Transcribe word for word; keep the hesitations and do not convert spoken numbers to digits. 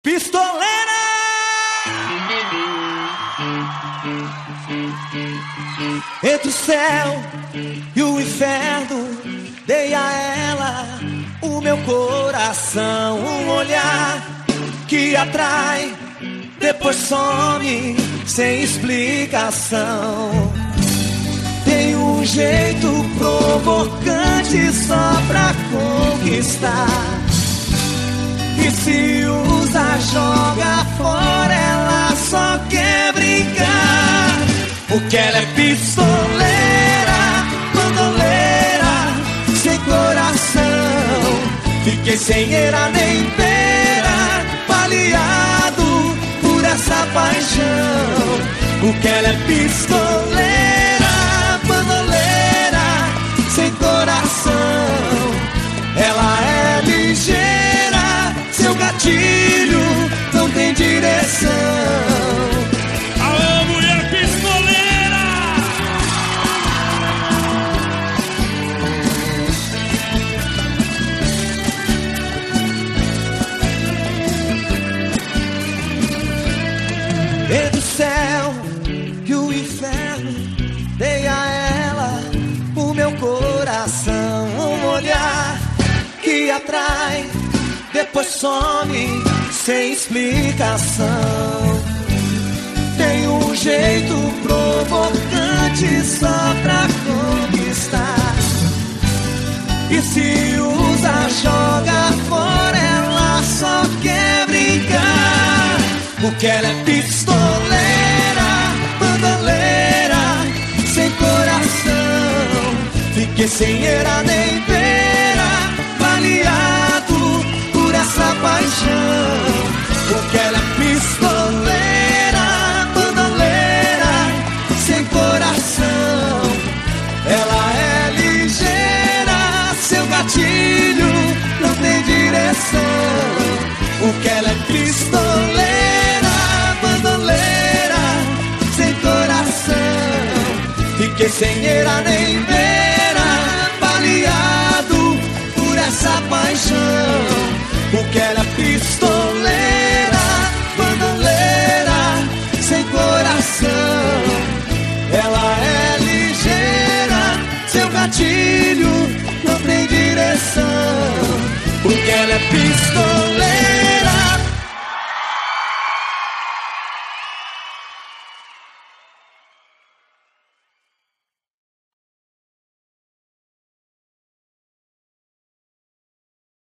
Pistoleira! Entre o céu e o inferno, dei a ela o meu coração. Um olhar que atrai, depois some sem explicação. Tem um jeito provocante só pra conquistar, e se usa, joga fora, ela só quer brincar. Porque ela é pistoleira, bandoleira, sem coração. Fiquei sem eira nem beira, baleado por essa paixão. Porque ela é pistoleira, bandoleira, sem coração. Ela é ligeira, seu gatilho não tem direção. Alô, mulher pistoleira! Entre o céu e o inferno, dei a ela o meu coração. Um olhar que atrai, depois some sem explicação. Tem um jeito provocante só pra conquistar, e se usa, joga fora, ela só quer brincar. Porque ela é pistoleira, bandoleira, sem coração. Fiquei sem eira nem beira, baleado por essa paixão. Porque ela é pistoleira, bandoleira, sem coração. Ela é ligeira, seu gatilho não tem direção. Porque ela é pistoleira, bandoleira, sem coração. Fiquei sem eira nem beira, baleado por essa paixão. Porque ela é pistoleira, bandoleira, sem coração. Ela é ligeira, seu gatilho não tem direção. Porque ela é pistoleira,